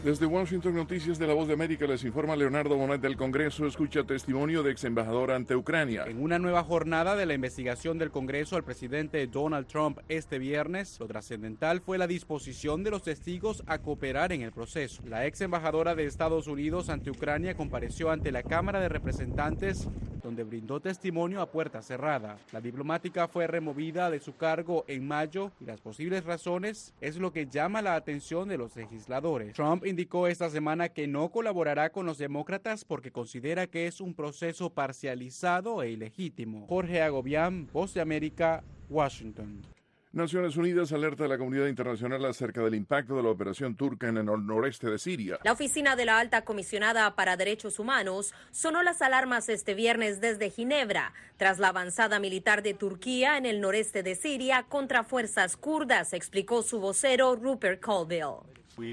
Desde Washington, Noticias de la Voz de América, les informa Leonardo Bonet del Congreso. Escucha testimonio de ex embajador ante Ucrania. En una nueva jornada de la investigación del Congreso al presidente Donald Trump este viernes, lo trascendental fue la disposición de los testigos a cooperar en el proceso. La ex embajadora de Estados Unidos ante Ucrania compareció ante la Cámara de Representantes, donde brindó testimonio a puerta cerrada. La diplomática fue removida de su cargo en mayo y las posibles razones es lo que llama la atención de los legisladores. Trump indicó esta semana que no colaborará con los demócratas porque considera que es un proceso parcializado e ilegítimo. Jorge Agobián, Voz de América, Washington. Naciones Unidas alerta a la comunidad internacional acerca del impacto de la operación turca en el noreste de Siria. La oficina de la Alta Comisionada para Derechos Humanos sonó las alarmas este viernes desde Ginebra, tras la avanzada militar de Turquía en el noreste de Siria contra fuerzas kurdas, explicó su vocero Rupert Colville.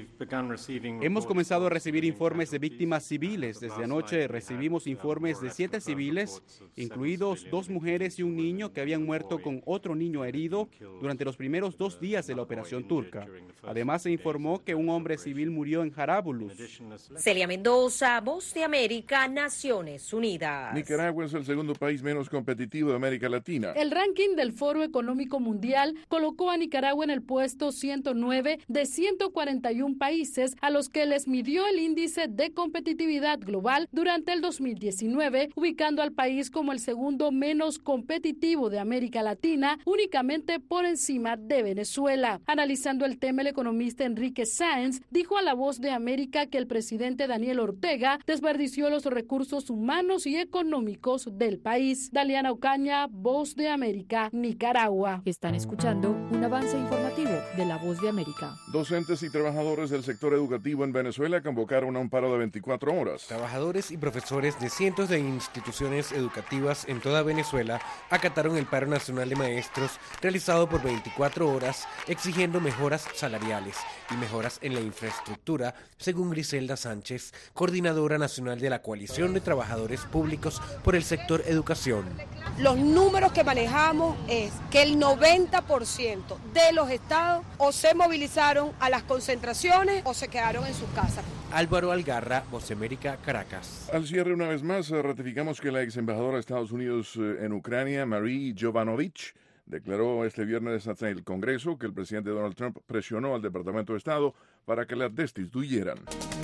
Hemos comenzado a recibir informes de víctimas civiles. Desde anoche recibimos informes de 7 civiles, incluidos 2 mujeres y un niño que habían muerto con otro niño herido durante los primeros 2 días de la operación turca. Además, se informó que un hombre civil murió en Jarabulus. Celia Mendoza, Voz de América, Naciones Unidas. Nicaragua es el segundo país menos competitivo de América Latina. El ranking del Foro Económico Mundial colocó a Nicaragua en el puesto 109 de 141 países a los que les midió el índice de competitividad global durante el 2019, ubicando al país como el segundo menos competitivo de América Latina, únicamente por encima de Venezuela. Analizando el tema, el economista Enrique Sáenz dijo a La Voz de América que el presidente Daniel Ortega desperdició los recursos humanos y económicos del país. Daliana Ocaña, Voz de América, Nicaragua. Están escuchando un avance informativo de La Voz de América. Docentes y trabajadores del sector educativo en Venezuela convocaron a un paro de 24 horas. Trabajadores y profesores de cientos de instituciones educativas en toda Venezuela acataron el paro nacional de maestros realizado por 24 horas, exigiendo mejoras salariales y mejoras en la infraestructura, según Griselda Sánchez, coordinadora nacional de la Coalición de Trabajadores Públicos por el sector educación. Los números que manejamos es que el 90% de los estados o se movilizaron a las concentraciones o se quedaron en sus casas. Álvaro Algarra, Voz de América, Caracas. Al cierre, una vez más, ratificamos que la ex embajadora de Estados Unidos en Ucrania, Marie Jovanovich, declaró este viernes ante el Congreso que el presidente Donald Trump presionó al Departamento de Estado para que la destituyeran.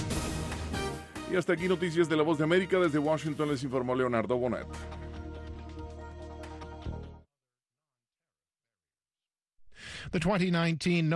Y hasta aquí noticias de La Voz de América. Desde Washington les informó Leonardo Bonet. The 2019